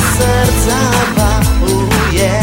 serca wahuje.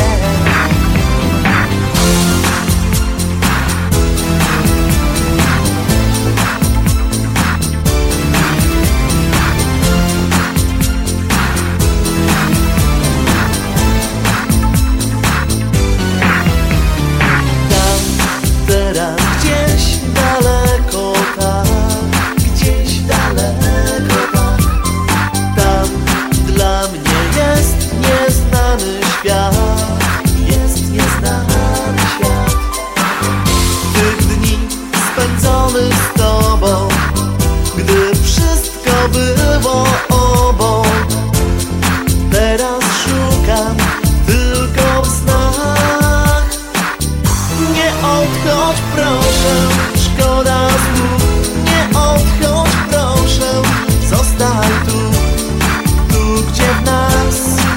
Teraz gdzieś daleko tak, gdzieś daleko tak. Tam dla mnie jest nieznany świat, jest nieznany świat. Tych dni spędzonych z tobą, gdy wszystko było obok. Teraz szukam tylko w snach. Nie odchodź proszę, szkoda słów. Nie odchodź proszę, zostań tu, tu gdzie w nas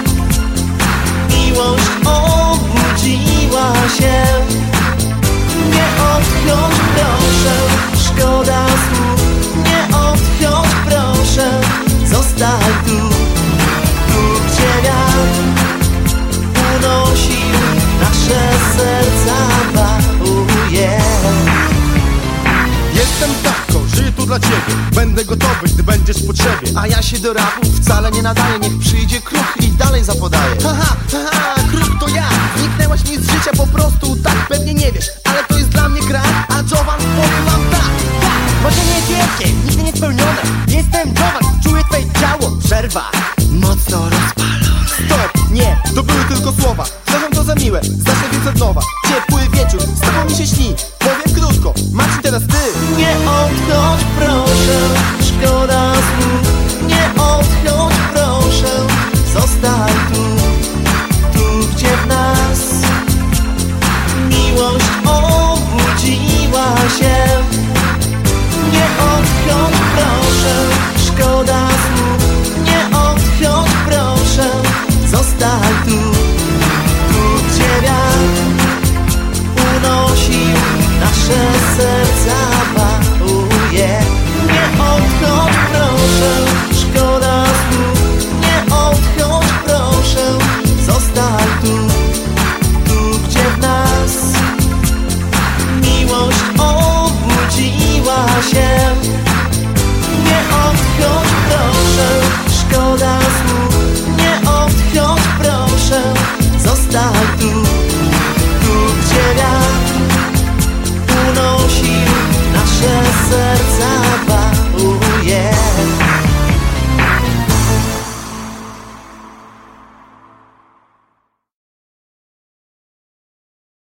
miłość obudziła się. Nie odchodź proszę, szkoda słów. Nie odchodź proszę, zostań tu, tu gdzie wiatr unosił nasze serca wahuje. Jestem Dawko, żyję tu dla ciebie. Będę gotowy, gdy będziesz w potrzebie. A ja się do rapu wcale nie nadaję. Niech przyjdzie Kruk i dalej zapodaje. Haha, haha, Kruk to ja. Zniknęłaś mi z życia po prostu tak. Pewnie nie wiesz, ale to jest dla mnie gra. A Jovan powiem wam tak, tak. Może nie wielkie, nigdy nie spełnione. Jestem Jovan, czuję twoje ciało. Przerwa, mocno rozpalone. Stop, nie, to były tylko słowa. Uważam to za miłe, zacznę więc od nowa. Ciepły wieczór, z tobą mi się śni. Powiem krótko, Marcin teraz ty. Nie odchodź proszę,